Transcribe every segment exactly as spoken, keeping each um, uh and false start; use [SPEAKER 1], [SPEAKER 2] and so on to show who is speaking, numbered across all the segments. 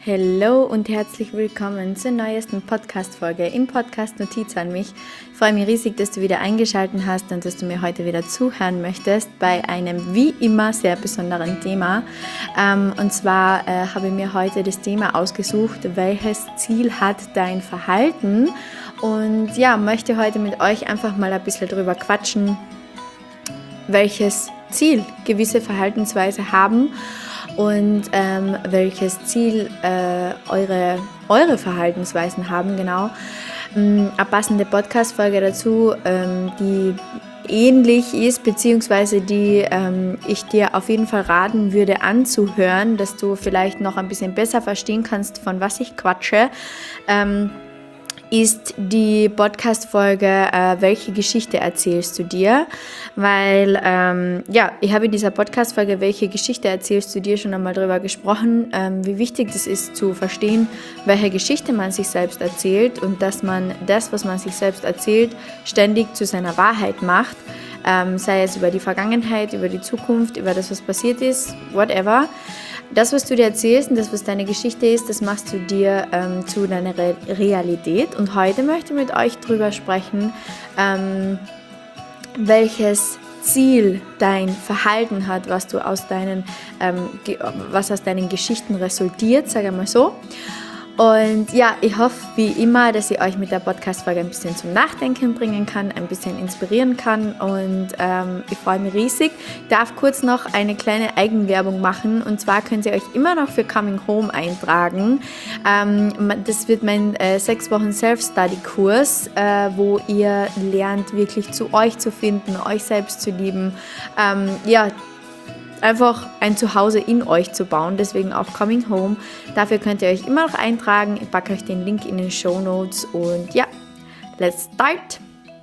[SPEAKER 1] Hallo und herzlich willkommen zur neuesten Podcast-Folge im Podcast Notiz an mich. Ich freue mich riesig, dass du wieder eingeschaltet hast und dass du mir heute wieder zuhören möchtest bei einem wie immer sehr besonderen Thema. Ähm, und zwar äh, habe ich mir heute das Thema ausgesucht, welches Ziel hat dein Verhalten? Und ja, möchte heute mit euch einfach mal ein bisschen drüber quatschen, welches Ziel gewisse Verhaltensweise haben und ähm, welches Ziel äh, eure, eure Verhaltensweisen haben, genau. Ähm, eine passende Podcast-Folge dazu, ähm, die ähnlich ist, beziehungsweise die ähm, ich dir auf jeden Fall raten würde anzuhören, dass du vielleicht noch ein bisschen besser verstehen kannst, von was ich quatsche. Ähm, ist die Podcast-Folge, äh, welche Geschichte erzählst du dir? Weil, ähm, ja, ich habe in dieser Podcast-Folge, welche Geschichte erzählst du dir, schon einmal darüber gesprochen, ähm, wie wichtig es ist zu verstehen, welche Geschichte man sich selbst erzählt und dass man das, was man sich selbst erzählt, ständig zu seiner Wahrheit macht, ähm, sei es über die Vergangenheit, über die Zukunft, über das, was passiert ist, whatever. Das, was du dir erzählst und das, was deine Geschichte ist, das machst du dir ähm, zu deiner Re- Realität. Und heute möchte ich mit euch darüber sprechen, ähm, welches Ziel dein Verhalten hat, was du aus deinen, ähm, ge- was aus deinen Geschichten resultiert, sage ich mal so. Und ja, ich hoffe wie immer, dass ich euch mit der Podcast-Folge ein bisschen zum Nachdenken bringen kann, ein bisschen inspirieren kann und ähm, ich freue mich riesig. Ich darf kurz noch eine kleine Eigenwerbung machen und zwar könnt ihr euch immer noch für Coming Home eintragen. Ähm, das wird mein äh, sechs Wochen Self-Study-Kurs, äh, wo ihr lernt, wirklich zu euch zu finden, euch selbst zu lieben. Ähm, ja, einfach ein Zuhause in euch zu bauen, deswegen auch Coming Home. Dafür könnt ihr euch immer noch eintragen. Ich packe euch den Link in den Shownotes und ja, let's start!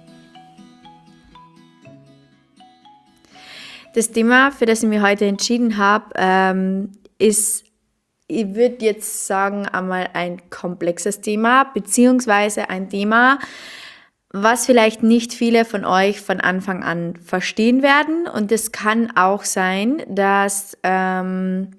[SPEAKER 1] Das Thema, für das ich mich heute entschieden habe, ähm, ist, ich würde jetzt sagen, einmal ein komplexes Thema, beziehungsweise ein Thema, was vielleicht nicht viele von euch von Anfang an verstehen werden. Und es kann auch sein, dass ähm,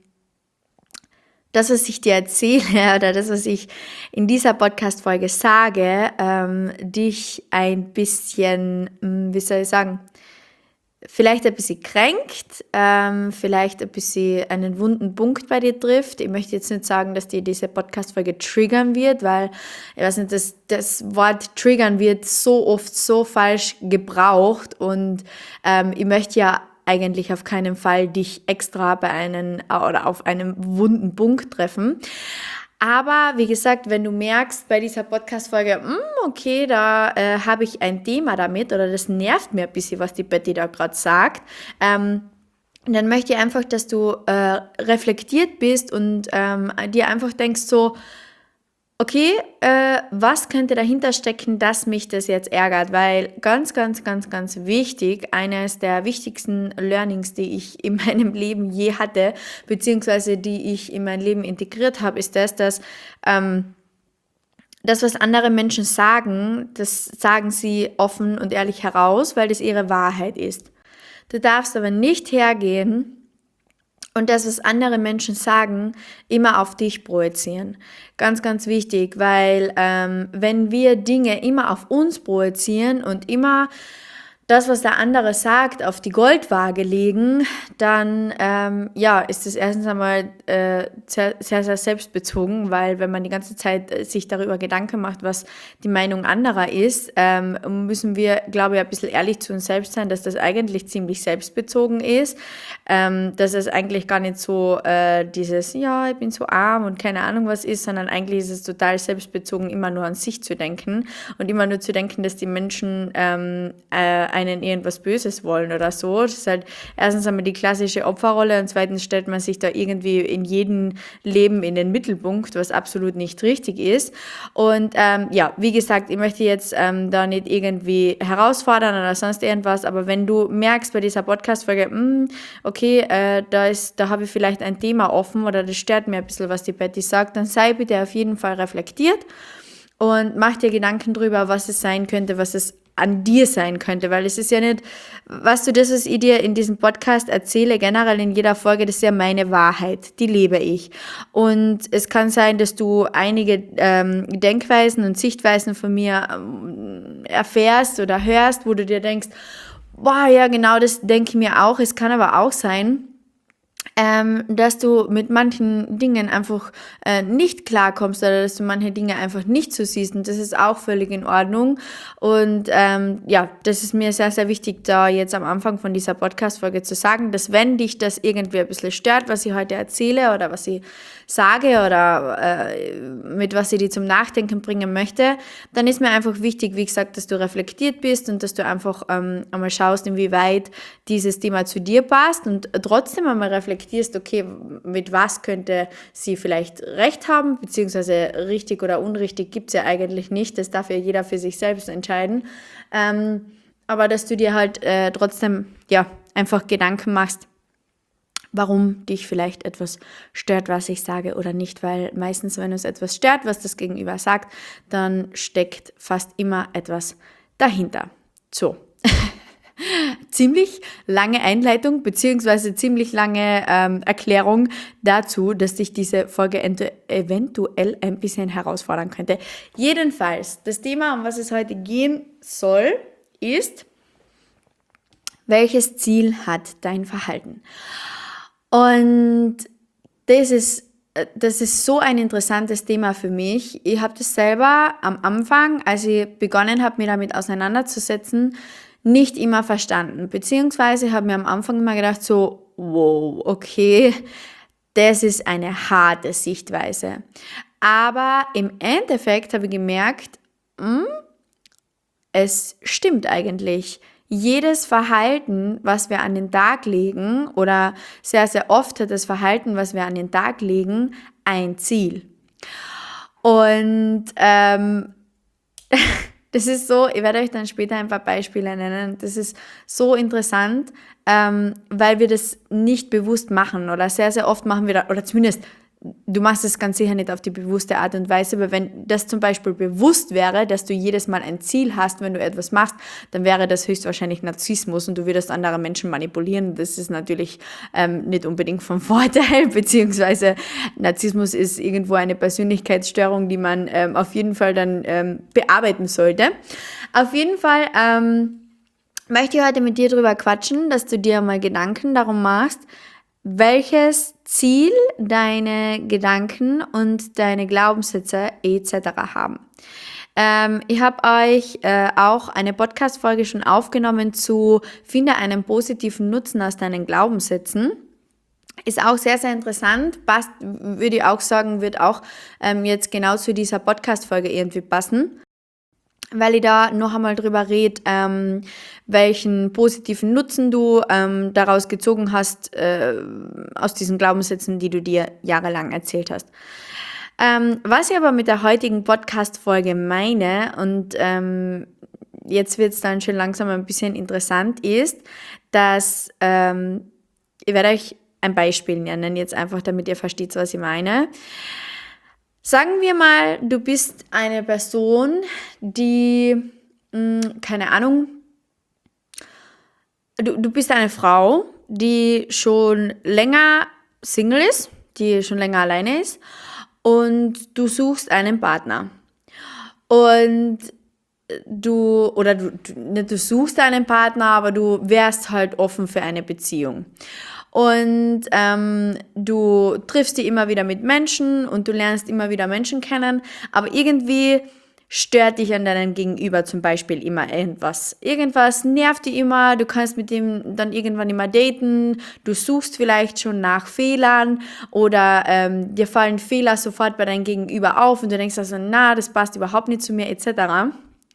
[SPEAKER 1] das, was ich dir erzähle oder das, was ich in dieser Podcast-Folge sage, ähm, dich ein bisschen, wie soll ich sagen, vielleicht ein bisschen kränkt, ähm, vielleicht ein bisschen einen wunden Punkt bei dir trifft. Ich möchte jetzt nicht sagen, dass dir diese Podcast-Folge triggern wird, weil, ich weiß nicht, das, das Wort triggern wird so oft so falsch gebraucht und ähm, ich möchte ja eigentlich auf keinen Fall dich extra bei einem oder auf einem wunden Punkt treffen. Aber wie gesagt, wenn du merkst bei dieser Podcast-Folge, okay, da äh, habe ich ein Thema damit oder das nervt mir ein bisschen, was die Betty da gerade sagt, ähm, dann möchte ich einfach, dass du äh, reflektiert bist und ähm, dir einfach denkst so, okay, äh, was könnte dahinter stecken, dass mich das jetzt ärgert? Weil ganz, ganz, ganz, ganz wichtig, eines der wichtigsten Learnings, die ich in meinem Leben je hatte, beziehungsweise die ich in mein Leben integriert habe, ist das, dass ähm, das, was andere Menschen sagen, das sagen sie offen und ehrlich heraus, weil das ihre Wahrheit ist. Du darfst aber nicht hergehen und das, was andere Menschen sagen, immer auf dich projizieren. Ganz, ganz wichtig, weil ähm, wenn wir Dinge immer auf uns projizieren und immer das, was der andere sagt, auf die Goldwaage legen, dann ähm, ja, ist es erstens einmal äh, sehr, sehr, sehr selbstbezogen, weil wenn man die ganze Zeit äh, sich darüber Gedanken macht, was die Meinung anderer ist, ähm, müssen wir, glaube ich, ein bisschen ehrlich zu uns selbst sein, dass das eigentlich ziemlich selbstbezogen ist, ähm, dass es eigentlich gar nicht so äh, dieses, ja, ich bin so arm und keine Ahnung was ist, sondern eigentlich ist es total selbstbezogen, immer nur an sich zu denken und immer nur zu denken, dass die Menschen ähm, äh, einen irgendwas Böses wollen oder so. Das ist halt erstens einmal die klassische Opferrolle und zweitens stellt man sich da irgendwie in jedem Leben in den Mittelpunkt, was absolut nicht richtig ist. Und ähm, ja, wie gesagt, ich möchte jetzt ähm, da nicht irgendwie herausfordern oder sonst irgendwas, aber wenn du merkst bei dieser Podcast-Folge, mh, okay, äh, da ist, da habe ich vielleicht ein Thema offen oder das stört mir ein bisschen, was die Betty sagt, dann sei bitte auf jeden Fall reflektiert und mach dir Gedanken drüber, was es sein könnte, was es an dir sein könnte, weil es ist ja nicht, was du das, was ich dir in diesem Podcast erzähle, generell in jeder Folge, das ist ja meine Wahrheit, die lebe ich. Und es kann sein, dass du einige ähm, Denkweisen und Sichtweisen von mir ähm, erfährst oder hörst, wo du dir denkst, boah, ja genau, das denke ich mir auch. Es kann aber auch sein, Ähm, dass du mit manchen Dingen einfach äh, nicht klarkommst oder dass du manche Dinge einfach nicht so siehst und das ist auch völlig in Ordnung und ähm, ja, das ist mir sehr, sehr wichtig, da jetzt am Anfang von dieser Podcast-Folge zu sagen, dass wenn dich das irgendwie ein bisschen stört, was ich heute erzähle oder was ich sage oder äh, mit was ich dir zum Nachdenken bringen möchte, dann ist mir einfach wichtig, wie gesagt, dass du reflektiert bist und dass du einfach ähm, einmal schaust, inwieweit dieses Thema zu dir passt und trotzdem einmal reflektierst, okay, mit was könnte sie vielleicht recht haben, beziehungsweise richtig oder unrichtig gibt es ja eigentlich nicht, das darf ja jeder für sich selbst entscheiden, ähm, aber dass du dir halt äh, trotzdem ja einfach Gedanken machst, warum dich vielleicht etwas stört, was ich sage oder nicht, weil meistens, wenn uns etwas stört, was das Gegenüber sagt, dann steckt fast immer etwas dahinter. So. Ziemlich lange Einleitung beziehungsweise ziemlich lange ähm, Erklärung dazu, dass dich diese Folge eventuell ein bisschen herausfordern könnte. Jedenfalls, das Thema, um was es heute gehen soll, ist, welches Ziel hat dein Verhalten? Und das ist, das ist so ein interessantes Thema für mich. Ich habe das selber am Anfang, als ich begonnen habe, mich damit auseinanderzusetzen, nicht immer verstanden. Beziehungsweise habe mir am Anfang immer gedacht, so, wow, okay, das ist eine harte Sichtweise. Aber im Endeffekt habe ich gemerkt, mh, es stimmt eigentlich. Jedes Verhalten, was wir an den Tag legen, oder sehr, sehr oft hat das Verhalten, was wir an den Tag legen, ein Ziel. Und ähm, das ist so, ich werde euch dann später ein paar Beispiele nennen. Das ist so interessant, ähm, weil wir das nicht bewusst machen oder sehr, sehr oft machen wir das, oder zumindest du machst es ganz sicher nicht auf die bewusste Art und Weise, aber wenn das zum Beispiel bewusst wäre, dass du jedes Mal ein Ziel hast, wenn du etwas machst, dann wäre das höchstwahrscheinlich Narzissmus und du würdest andere Menschen manipulieren. Das ist natürlich ähm, nicht unbedingt vom Vorteil, beziehungsweise Narzissmus ist irgendwo eine Persönlichkeitsstörung, die man ähm, auf jeden Fall dann ähm, bearbeiten sollte. Auf jeden Fall ähm, möchte ich heute mit dir darüber quatschen, dass du dir mal Gedanken darum machst, welches Ziel deine Gedanken und deine Glaubenssätze et cetera haben. Ähm, ich habe euch äh, auch eine Podcast-Folge schon aufgenommen zu Finde einen positiven Nutzen aus deinen Glaubenssätzen. Ist auch sehr, sehr interessant, passt, würde ich auch sagen, wird auch ähm, jetzt genau zu dieser Podcast-Folge irgendwie passen, weil ich da noch einmal drüber rede, ähm, welchen positiven Nutzen du ähm, daraus gezogen hast, äh, aus diesen Glaubenssätzen, die du dir jahrelang erzählt hast. Ähm, was ich aber mit der heutigen Podcast-Folge meine, und ähm, jetzt wird es dann schon langsam ein bisschen interessant, ist, dass ähm, ich werde euch ein Beispiel nennen, jetzt einfach, damit ihr versteht, was ich meine. Sagen wir mal, du bist eine Person, die, mh, keine Ahnung, du, du bist eine Frau, die schon länger Single ist, die schon länger alleine ist und du suchst einen Partner. Und du, oder du, du, du suchst einen Partner, aber du wärst halt offen für eine Beziehung. Und ähm, du triffst dich immer wieder mit Menschen und du lernst immer wieder Menschen kennen, aber irgendwie stört dich an deinem Gegenüber zum Beispiel immer irgendwas. Irgendwas nervt dich immer, du kannst mit dem dann irgendwann immer daten, du suchst vielleicht schon nach Fehlern oder ähm, dir fallen Fehler sofort bei deinem Gegenüber auf und du denkst also, na, das passt überhaupt nicht zu mir et cetera.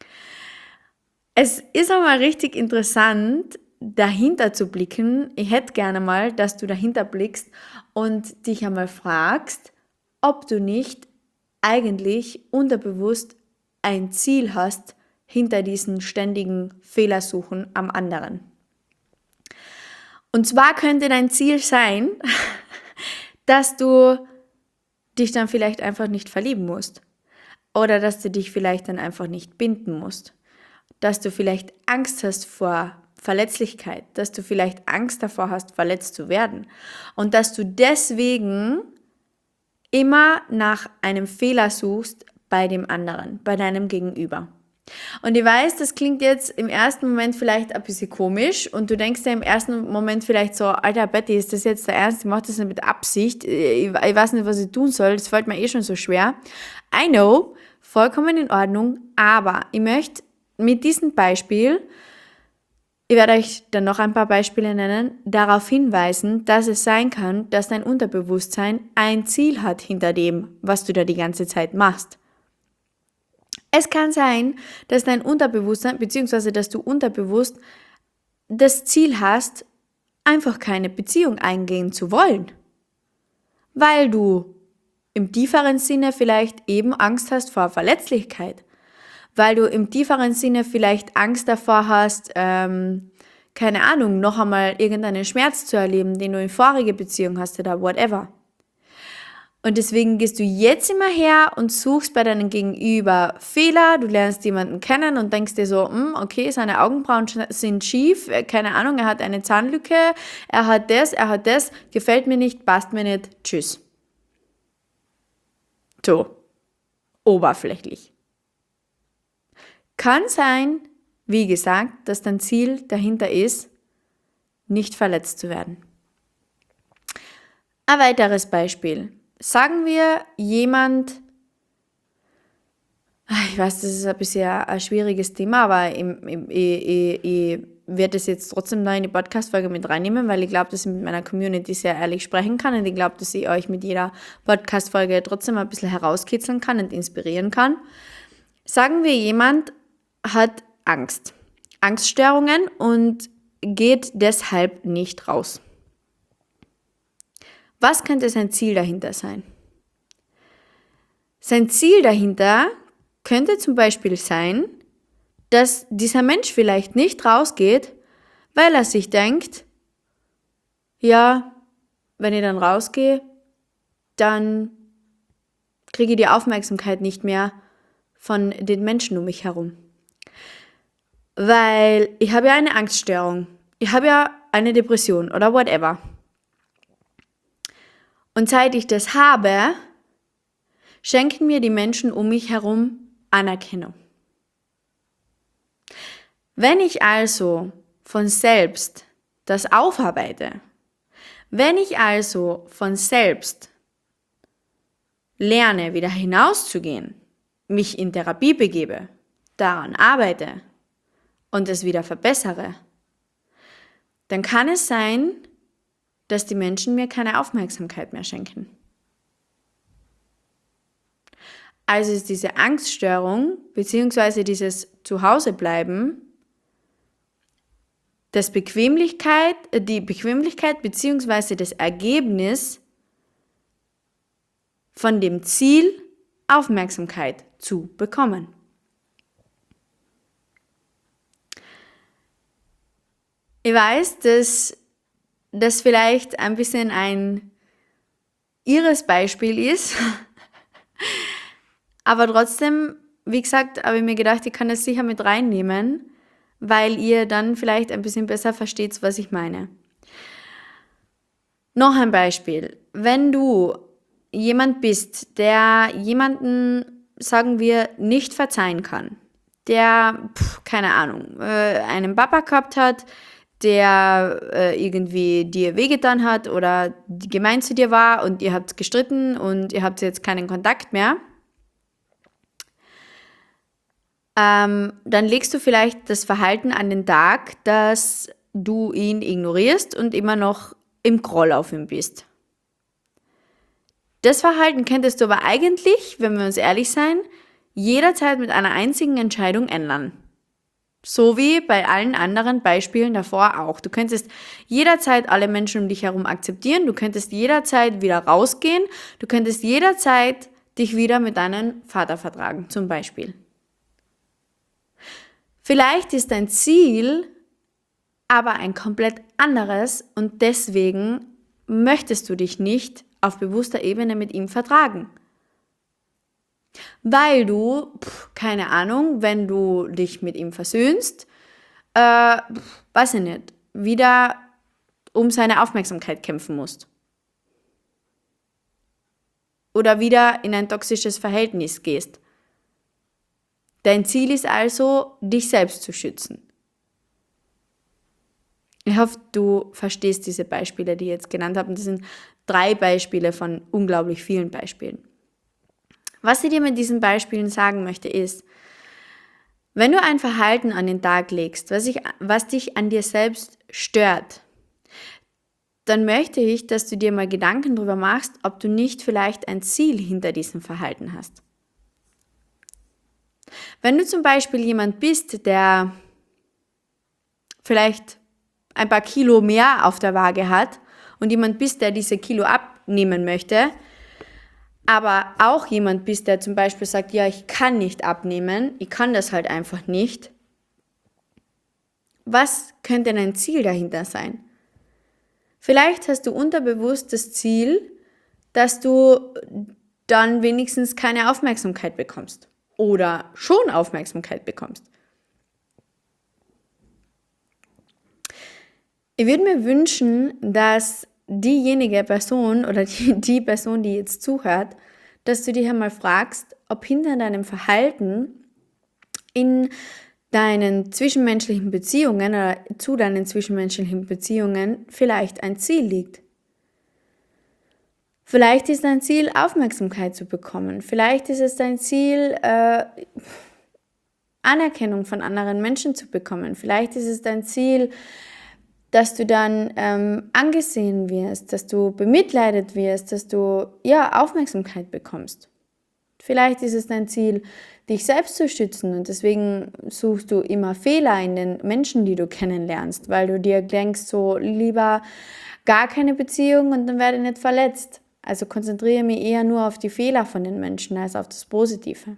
[SPEAKER 1] Es ist aber richtig interessant, dahinter zu blicken. Ich hätte gerne mal, dass du dahinter blickst und dich einmal fragst, ob du nicht eigentlich unterbewusst ein Ziel hast hinter diesen ständigen Fehlersuchen am anderen. Und zwar könnte dein Ziel sein, dass du dich dann vielleicht einfach nicht verlieben musst oder dass du dich vielleicht dann einfach nicht binden musst. dass du vielleicht Angst hast vor Verletzlichkeit, dass du vielleicht Angst davor hast, verletzt zu werden und dass du deswegen immer nach einem Fehler suchst bei dem anderen, bei deinem Gegenüber. Und ich weiß, das klingt jetzt im ersten Moment vielleicht ein bisschen komisch und du denkst dir im ersten Moment vielleicht so, Alter Betty, ist das jetzt der Ernst? Ich mache das nicht mit Absicht. Ich, ich weiß nicht, was ich tun soll. Das fällt mir eh schon so schwer. I know, vollkommen in Ordnung, aber ich möchte mit diesem Beispiel, ich werde euch dann noch ein paar Beispiele nennen, darauf hinweisen, dass es sein kann, dass dein Unterbewusstsein ein Ziel hat hinter dem, was du da die ganze Zeit machst. Es kann sein, dass dein Unterbewusstsein, beziehungsweise dass du unterbewusst das Ziel hast, einfach keine Beziehung eingehen zu wollen. Weil du im tieferen Sinne vielleicht eben Angst hast vor Verletzlichkeit. Weil du im tieferen Sinne vielleicht Angst davor hast, ähm, keine Ahnung, noch einmal irgendeinen Schmerz zu erleben, den du in vorige Beziehung hast oder whatever. Und deswegen gehst du jetzt immer her und suchst bei deinem Gegenüber Fehler, du lernst jemanden kennen und denkst dir so, hm, okay, seine Augenbrauen sind schief, keine Ahnung, er hat eine Zahnlücke, er hat das, er hat das, gefällt mir nicht, passt mir nicht, tschüss. So, oberflächlich. Kann sein, wie gesagt, dass dein Ziel dahinter ist, nicht verletzt zu werden. Ein weiteres Beispiel. Sagen wir, jemand, ich weiß, das ist ein bisschen ein schwieriges Thema, aber ich, ich, ich, ich werde es jetzt trotzdem noch in die Podcast-Folge mit reinnehmen, weil ich glaube, dass ich mit meiner Community sehr ehrlich sprechen kann und ich glaube, dass ich euch mit jeder Podcast-Folge trotzdem ein bisschen herauskitzeln kann und inspirieren kann. Sagen wir, jemand hat Angst, Angststörungen und geht deshalb nicht raus. Was könnte sein Ziel dahinter sein? Sein Ziel dahinter könnte zum Beispiel sein, dass dieser Mensch vielleicht nicht rausgeht, weil er sich denkt, ja, wenn ich dann rausgehe, dann kriege ich die Aufmerksamkeit nicht mehr von den Menschen um mich herum. Weil ich habe ja eine Angststörung, ich habe ja eine Depression oder whatever. Und seit ich das habe, schenken mir die Menschen um mich herum Anerkennung. Wenn ich also von selbst das aufarbeite, wenn ich also von selbst lerne, wieder hinauszugehen, mich in Therapie begebe, daran arbeite und es wieder verbessere, dann kann es sein, dass die Menschen mir keine Aufmerksamkeit mehr schenken. Also ist diese Angststörung bzw. dieses Zuhausebleiben das Bequemlichkeit, die Bequemlichkeit bzw. das Ergebnis von dem Ziel, Aufmerksamkeit zu bekommen. Ich weiß, dass das vielleicht ein bisschen ein irres Beispiel ist, aber trotzdem, wie gesagt, habe ich mir gedacht, ich kann das sicher mit reinnehmen, weil ihr dann vielleicht ein bisschen besser versteht, was ich meine. Noch ein Beispiel. Wenn du jemand bist, der jemanden, sagen wir, nicht verzeihen kann, der, pf, keine Ahnung, äh, einen Papa gehabt hat, der äh, irgendwie dir wehgetan hat oder gemein zu dir war und ihr habt gestritten und ihr habt jetzt keinen Kontakt mehr, ähm, dann legst du vielleicht das Verhalten an den Tag, dass du ihn ignorierst und immer noch im Groll auf ihn bist. Das Verhalten könntest du aber eigentlich, wenn wir uns ehrlich sein, jederzeit mit einer einzigen Entscheidung ändern. So wie bei allen anderen Beispielen davor auch. Du könntest jederzeit alle Menschen um dich herum akzeptieren, du könntest jederzeit wieder rausgehen, du könntest jederzeit dich wieder mit deinem Vater vertragen, zum Beispiel. Vielleicht ist dein Ziel aber ein komplett anderes und deswegen möchtest du dich nicht auf bewusster Ebene mit ihm vertragen. Weil du, pf, keine Ahnung, wenn du dich mit ihm versöhnst, äh, pf, weiß ich nicht, wieder um seine Aufmerksamkeit kämpfen musst. Oder wieder in ein toxisches Verhältnis gehst. Dein Ziel ist also, dich selbst zu schützen. Ich hoffe, du verstehst diese Beispiele, die ich jetzt genannt habe. Und das sind drei Beispiele von unglaublich vielen Beispielen. Was ich dir mit diesen Beispielen sagen möchte, ist, wenn du ein Verhalten an den Tag legst, was, ich, was dich an dir selbst stört, dann möchte ich, dass du dir mal Gedanken darüber machst, ob du nicht vielleicht ein Ziel hinter diesem Verhalten hast. Wenn du zum Beispiel jemand bist, der vielleicht ein paar Kilo mehr auf der Waage hat und jemand bist, der diese Kilo abnehmen möchte, aber auch jemand bist, der zum Beispiel sagt, ja, ich kann nicht abnehmen, ich kann das halt einfach nicht. Was könnte dein Ziel dahinter sein? Vielleicht hast du unterbewusst das Ziel, dass du dann wenigstens keine Aufmerksamkeit bekommst oder schon Aufmerksamkeit bekommst. Ich würde mir wünschen, dass diejenige Person oder die, die Person, die jetzt zuhört, dass du dich einmal fragst, ob hinter deinem Verhalten in deinen zwischenmenschlichen Beziehungen oder zu deinen zwischenmenschlichen Beziehungen vielleicht ein Ziel liegt. Vielleicht ist dein Ziel, Aufmerksamkeit zu bekommen. Vielleicht ist es dein Ziel, äh, Anerkennung von anderen Menschen zu bekommen. Vielleicht ist es dein Ziel, dass du dann ähm, angesehen wirst, dass du bemitleidet wirst, dass du ja Aufmerksamkeit bekommst. Vielleicht ist es dein Ziel, dich selbst zu schützen und deswegen suchst du immer Fehler in den Menschen, die du kennenlernst, weil du dir denkst, so lieber gar keine Beziehung und dann werde ich nicht verletzt. Also konzentriere mich eher nur auf die Fehler von den Menschen als auf das Positive.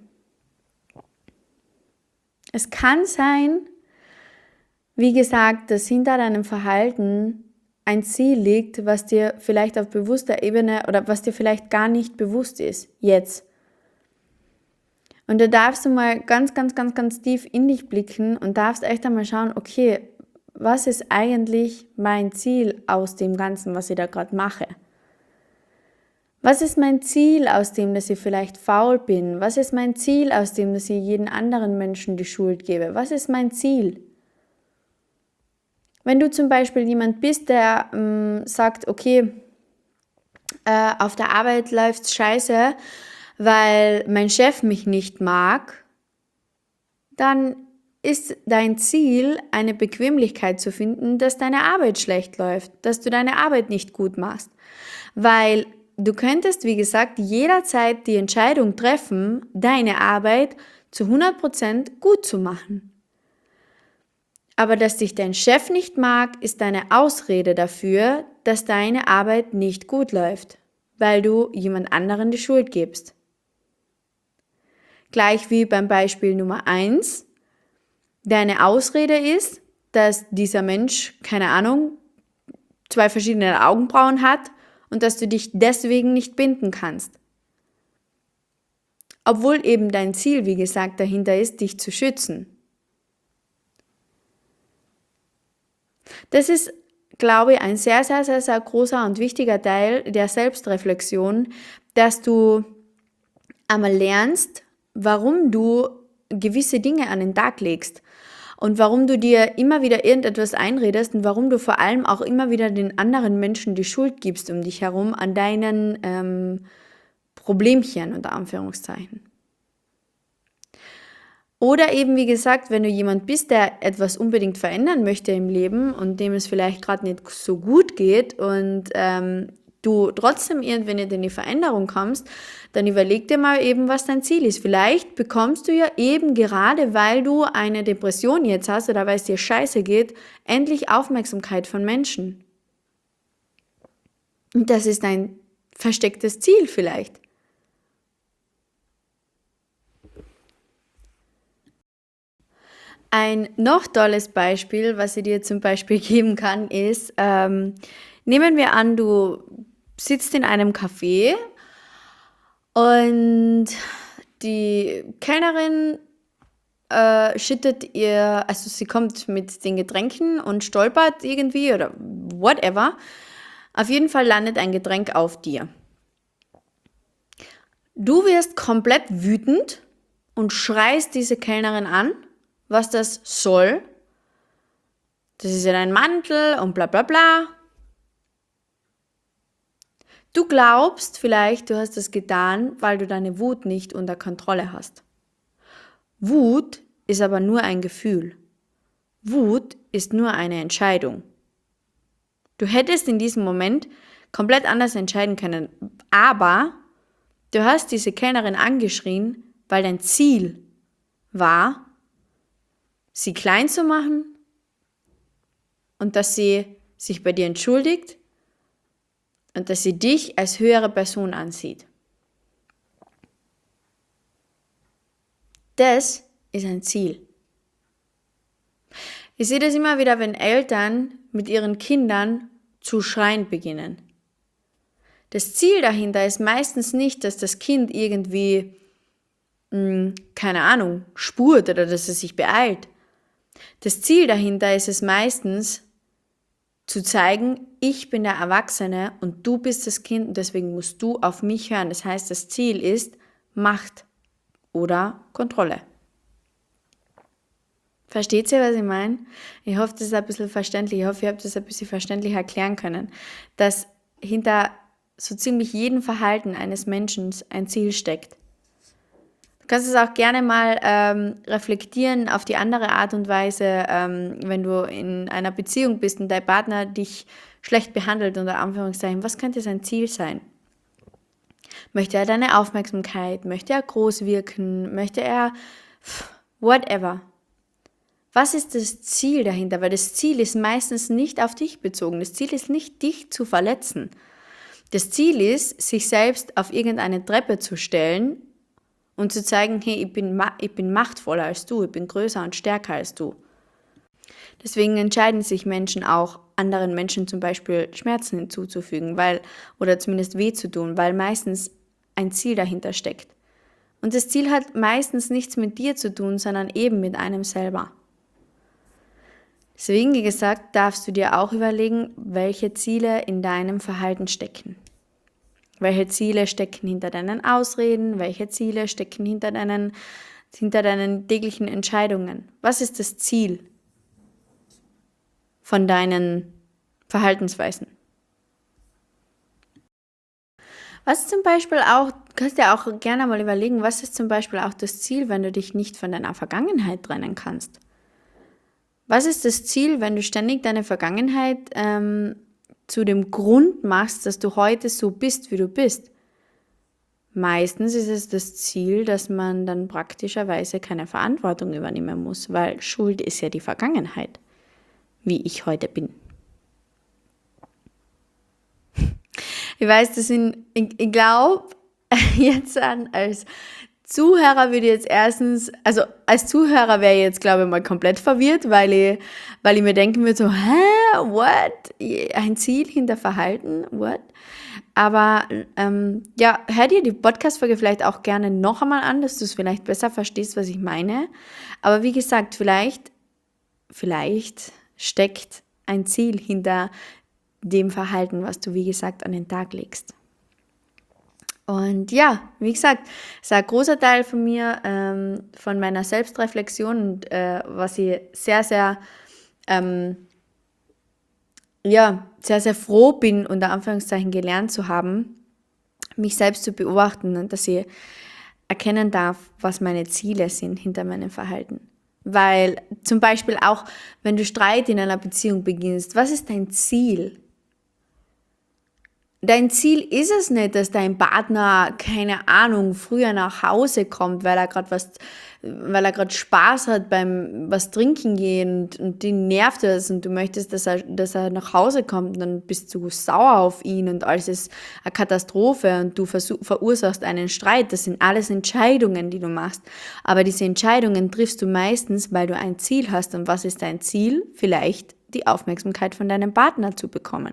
[SPEAKER 1] Es kann sein, wie gesagt, dass hinter deinem Verhalten ein Ziel liegt, was dir vielleicht auf bewusster Ebene oder was dir vielleicht gar nicht bewusst ist, jetzt. Und da darfst du mal ganz, ganz, ganz, ganz tief in dich blicken und darfst echt einmal schauen, okay, was ist eigentlich mein Ziel aus dem Ganzen, was ich da gerade mache? Was ist mein Ziel aus dem, dass ich vielleicht faul bin? Was ist mein Ziel aus dem, dass ich jeden anderen Menschen die Schuld gebe? Was ist mein Ziel? Wenn du zum Beispiel jemand bist, der ähm, sagt, okay, äh, auf der Arbeit läuft's scheiße, weil mein Chef mich nicht mag, dann ist dein Ziel, eine Bequemlichkeit zu finden, dass deine Arbeit schlecht läuft, dass du deine Arbeit nicht gut machst. Weil du könntest, wie gesagt, jederzeit die Entscheidung treffen, deine Arbeit zu hundert Prozent gut zu machen. Aber dass dich dein Chef nicht mag, ist deine Ausrede dafür, dass deine Arbeit nicht gut läuft, weil du jemand anderen die Schuld gibst. Gleich wie beim Beispiel Nummer eins, deine Ausrede ist, dass dieser Mensch, keine Ahnung, zwei verschiedene Augenbrauen hat und dass du dich deswegen nicht binden kannst. Obwohl eben dein Ziel, wie gesagt, dahinter ist, dich zu schützen. Das ist, glaube ich, ein sehr, sehr, sehr, sehr großer und wichtiger Teil der Selbstreflexion, dass du einmal lernst, warum du gewisse Dinge an den Tag legst und warum du dir immer wieder irgendetwas einredest und warum du vor allem auch immer wieder den anderen Menschen die Schuld gibst um dich herum an deinen ähm, Problemchen unter Anführungszeichen. Oder eben, wie gesagt, wenn du jemand bist, der etwas unbedingt verändern möchte im Leben und dem es vielleicht gerade nicht so gut geht und ähm, du trotzdem irgendwann nicht in die Veränderung kommst, dann überleg dir mal eben, was dein Ziel ist. Vielleicht bekommst du ja eben gerade, weil du eine Depression jetzt hast oder weil es dir scheiße geht, endlich Aufmerksamkeit von Menschen. Und das ist ein verstecktes Ziel vielleicht. Ein noch tolles Beispiel, was ich dir zum Beispiel geben kann, ist, ähm, nehmen wir an, du sitzt in einem Café und die Kellnerin äh, schüttet ihr, also sie kommt mit den Getränken und stolpert irgendwie oder whatever. Auf jeden Fall landet ein Getränk auf dir. Du wirst komplett wütend und schreist diese Kellnerin an, was das soll. Das ist ja dein Mantel und bla bla bla. Du glaubst vielleicht, du hast das getan, weil du deine Wut nicht unter Kontrolle hast. Wut ist aber nur ein Gefühl. Wut ist nur eine Entscheidung. Du hättest in diesem Moment komplett anders entscheiden können, aber du hast diese Kellnerin angeschrien, weil dein Ziel war, sie klein zu machen und dass sie sich bei dir entschuldigt und dass sie dich als höhere Person ansieht. Das ist ein Ziel. Ich sehe das immer wieder, wenn Eltern mit ihren Kindern zu schreien beginnen. Das Ziel dahinter ist meistens nicht, dass das Kind irgendwie, mh, keine Ahnung, spurt oder dass es sich beeilt. Das Ziel dahinter ist es meistens, zu zeigen, ich bin der Erwachsene und du bist das Kind und deswegen musst du auf mich hören. Das heißt, das Ziel ist Macht oder Kontrolle. Versteht ihr, was ich meine? Ich hoffe, das ist ein bisschen verständlich. Ich hoffe, ihr habt das ein bisschen verständlich erklären können, dass hinter so ziemlich jedem Verhalten eines Menschen ein Ziel steckt. Du kannst es auch gerne mal ähm, reflektieren auf die andere Art und Weise, ähm, wenn du in einer Beziehung bist und dein Partner dich schlecht behandelt, unter Anführungszeichen. Was könnte sein Ziel sein? Möchte er deine Aufmerksamkeit? Möchte er groß wirken? Möchte er whatever? Was ist das Ziel dahinter? Weil das Ziel ist meistens nicht auf dich bezogen. Das Ziel ist nicht, dich zu verletzen. Das Ziel ist, sich selbst auf irgendeine Treppe zu stellen und zu zeigen, hey, ich bin, ma- ich bin machtvoller als du, ich bin größer und stärker als du. Deswegen entscheiden sich Menschen auch, anderen Menschen zum Beispiel Schmerzen hinzuzufügen, weil, oder zumindest weh zu tun, weil meistens ein Ziel dahinter steckt. Und das Ziel hat meistens nichts mit dir zu tun, sondern eben mit einem selber. Deswegen, wie gesagt, darfst du dir auch überlegen, welche Ziele in deinem Verhalten stecken. Welche Ziele stecken hinter deinen Ausreden, welche Ziele stecken hinter deinen, hinter deinen täglichen Entscheidungen. Was ist das Ziel von deinen Verhaltensweisen? Was zum Beispiel auch, du kannst dir auch gerne mal überlegen, was ist zum Beispiel auch das Ziel, wenn du dich nicht von deiner Vergangenheit trennen kannst? Was ist das Ziel, wenn du ständig deine Vergangenheit ähm, zu dem Grund machst, dass du heute so bist, wie du bist? Meistens ist es das Ziel, dass man dann praktischerweise keine Verantwortung übernehmen muss, weil Schuld ist ja die Vergangenheit, wie ich heute bin. Ich weiß, das sind, ich, ich glaube, jetzt an als Zuhörer würde ich jetzt erstens, also als Zuhörer wäre ich jetzt, glaube ich, mal komplett verwirrt, weil ich, weil ich mir denken würde so, hä, what? Ein Ziel hinter Verhalten, what? Aber ähm, ja, hör dir die Podcast-Folge vielleicht auch gerne noch einmal an, dass du es vielleicht besser verstehst, was ich meine. Aber wie gesagt, vielleicht, vielleicht steckt ein Ziel hinter dem Verhalten, was du, wie gesagt, an den Tag legst. Und ja, wie gesagt, es ist ein großer Teil von mir, ähm, von meiner Selbstreflexion und äh, was ich sehr, sehr, ähm, ja, sehr, sehr froh bin, unter Anführungszeichen gelernt zu haben, mich selbst zu beobachten und dass ich erkennen darf, was meine Ziele sind hinter meinem Verhalten. Weil zum Beispiel auch, wenn du Streit in einer Beziehung beginnst, was ist dein Ziel? Dein Ziel ist es nicht, dass dein Partner, keine Ahnung, früher nach Hause kommt, weil er gerade was, weil er gerade Spaß hat beim was trinken gehen und, und die nervt es und du möchtest, dass er, dass er nach Hause kommt und dann bist du sauer auf ihn und alles ist eine Katastrophe und du versuch, verursachst einen Streit. Das sind alles Entscheidungen, die du machst. Aber diese Entscheidungen triffst du meistens, weil du ein Ziel hast. Und was ist dein Ziel? Vielleicht die Aufmerksamkeit von deinem Partner zu bekommen.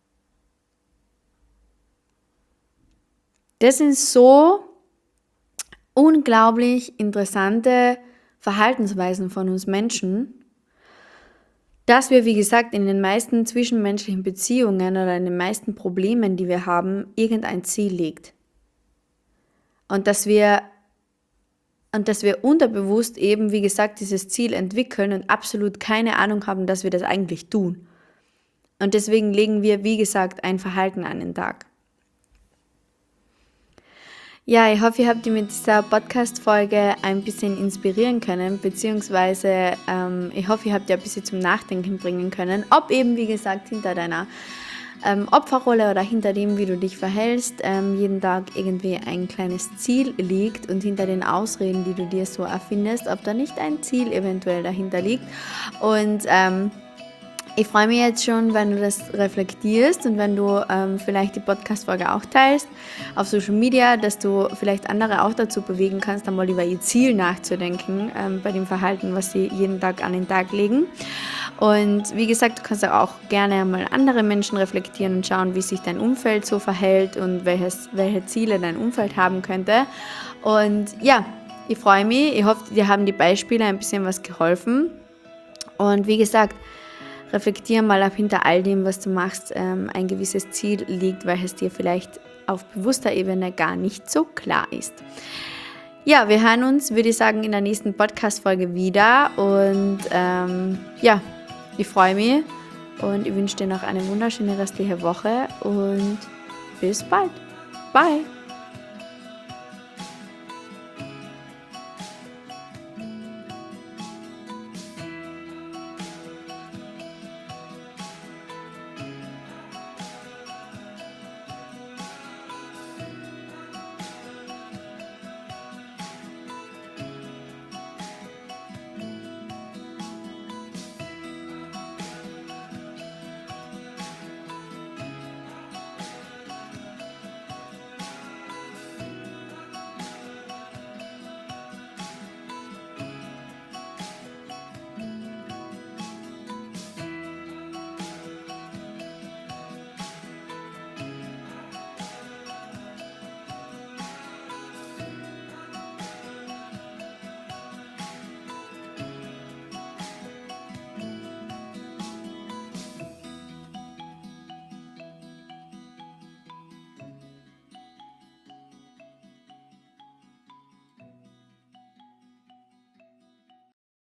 [SPEAKER 1] Das sind so unglaublich interessante Verhaltensweisen von uns Menschen, dass wir, wie gesagt, in den meisten zwischenmenschlichen Beziehungen oder in den meisten Problemen, die wir haben, irgendein Ziel liegt. Und dass wir, und dass wir unterbewusst eben, wie gesagt, dieses Ziel entwickeln und absolut keine Ahnung haben, dass wir das eigentlich tun. Und deswegen legen wir, wie gesagt, ein Verhalten an den Tag. Ja, ich hoffe, ihr habt ihr mit dieser Podcast-Folge ein bisschen inspirieren können, beziehungsweise ähm, ich hoffe, ihr habt ihr ein bisschen zum Nachdenken bringen können, ob eben, wie gesagt, hinter deiner ähm, Opferrolle oder hinter dem, wie du dich verhältst, ähm, jeden Tag irgendwie ein kleines Ziel liegt und hinter den Ausreden, die du dir so erfindest, ob da nicht ein Ziel eventuell dahinter liegt. Und ähm, ich freue mich jetzt schon, wenn du das reflektierst und wenn du ähm, vielleicht die Podcast-Folge auch teilst auf Social Media, dass du vielleicht andere auch dazu bewegen kannst, einmal über ihr Ziel nachzudenken ähm, bei dem Verhalten, was sie jeden Tag an den Tag legen. Und wie gesagt, du kannst auch gerne mal andere Menschen reflektieren und schauen, wie sich dein Umfeld so verhält und welches, welche Ziele dein Umfeld haben könnte. Und ja, ich freue mich. Ich hoffe, dir haben die Beispiele ein bisschen was geholfen. Und wie gesagt, reflektiere mal, ob hinter all dem, was du machst, ähm, ein gewisses Ziel liegt, welches dir vielleicht auf bewusster Ebene gar nicht so klar ist. Ja, wir hören uns, würde ich sagen, in der nächsten Podcast-Folge wieder. Und ähm, ja, ich freue mich und ich wünsche dir noch eine wunderschöne restliche Woche und bis bald. Bye!